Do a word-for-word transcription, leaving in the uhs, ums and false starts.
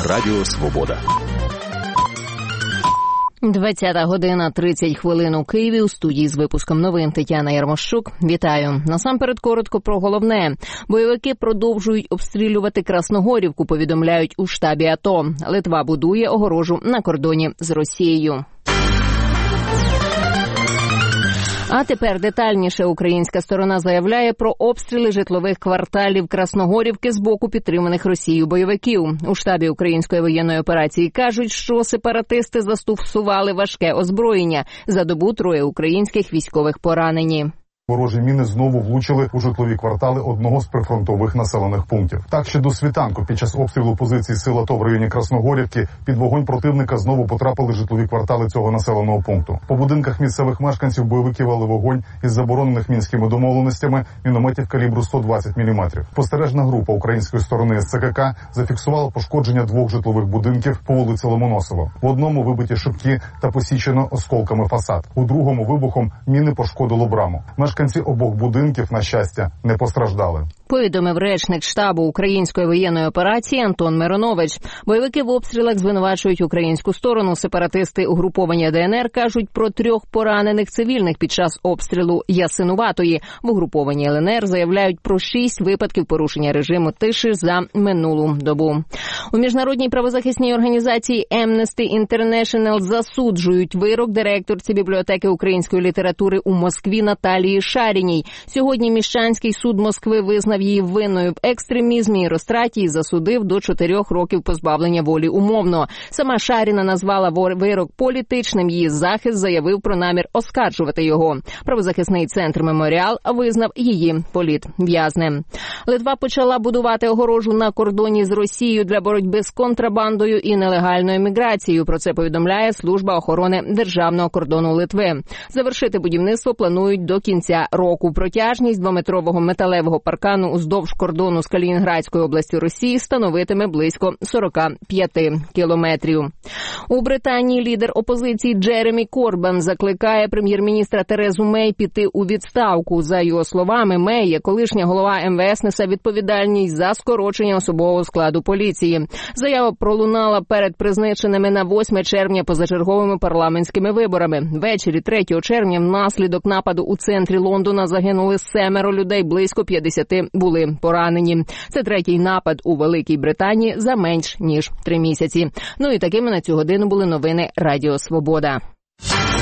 Радіо Свобода. двадцята година тридцять хвилин у Києві. У студії з випуском новин Тетяна Ярмощук. Вітаю. Насамперед коротко про головне. Бойовики продовжують обстрілювати Красногорівку, повідомляють у штабі АТО. Литва будує огорожу на кордоні з Росією. А тепер детальніше. Українська сторона заявляє про обстріли житлових кварталів Красногорівки з боку підтриманих Росією бойовиків. У штабі української воєнної операції кажуть, що сепаратисти застосували важке озброєння. За добу троє українських військових поранені. Ворожі міни знову влучили у житлові квартали одного з прифронтових населених пунктів. Так, ще до світанку під час обстрілу позицій сил АТО в районі Красногорівки під вогонь противника знову потрапили житлові квартали цього населеного пункту. По будинках місцевих мешканців бойовики вели вогонь із заборонених мінськими домовленостями мінометів калібру сто двадцять міліметрів. Спостережна група української сторони з ЦКК зафіксувала пошкодження двох житлових будинків по вулиці Ломоносова. В одному вибиті шибки та посічено осколками фасад. У другому вибухом міни пошкодило браму. Мешканці обох будинків, на щастя, не постраждали. Повідомив речник штабу української воєнної операції Антон Миронович. Бойовики в обстрілах звинувачують українську сторону. Сепаратисти угруповання ДНР кажуть про трьох поранених цивільних під час обстрілу Ясинуватої. В угрупованні ЛНР заявляють про шість випадків порушення режиму тиші за минулу добу. У міжнародній правозахисній організації Amnesty International засуджують вирок директорці бібліотеки української літератури у Москві Наталії Шаріній. Сьогодні Міщанський суд Москви визнав її винною в екстремізмі і розтраті і засудив до чотирьох років позбавлення волі умовно. Сама Шаріна назвала вирок політичним. Її захист заявив про намір оскаржувати його. Правозахисний центр «Меморіал» визнав її політв'язнем. Литва почала будувати огорожу на кордоні з Росією для боротьби з контрабандою і нелегальною міграцією. Про це повідомляє Служба охорони державного кордону Литви. Завершити будівництво планують до кінця року. Протяжність двометрового металевого паркану уздовж кордону з Калінінградською областю Росії становитиме близько сорок п'ять кілометрів. У Британії лідер опозиції Джеремі Корбін закликає прем'єр-міністра Терезу Мей піти у відставку. За його словами, Мей, як колишня голова ем ве ес, несе відповідальність за скорочення особового складу поліції. Заява пролунала перед призначеними на восьме червня позачерговими парламентськими виборами. Ввечері третього червня внаслідок нападу у центрі Лондона загинули семеро людей, близько п'ятдесят були поранені. Це третій напад у Великій Британії за менш ніж три місяці. Ну і такими на цю годину були новини Радіо Свобода.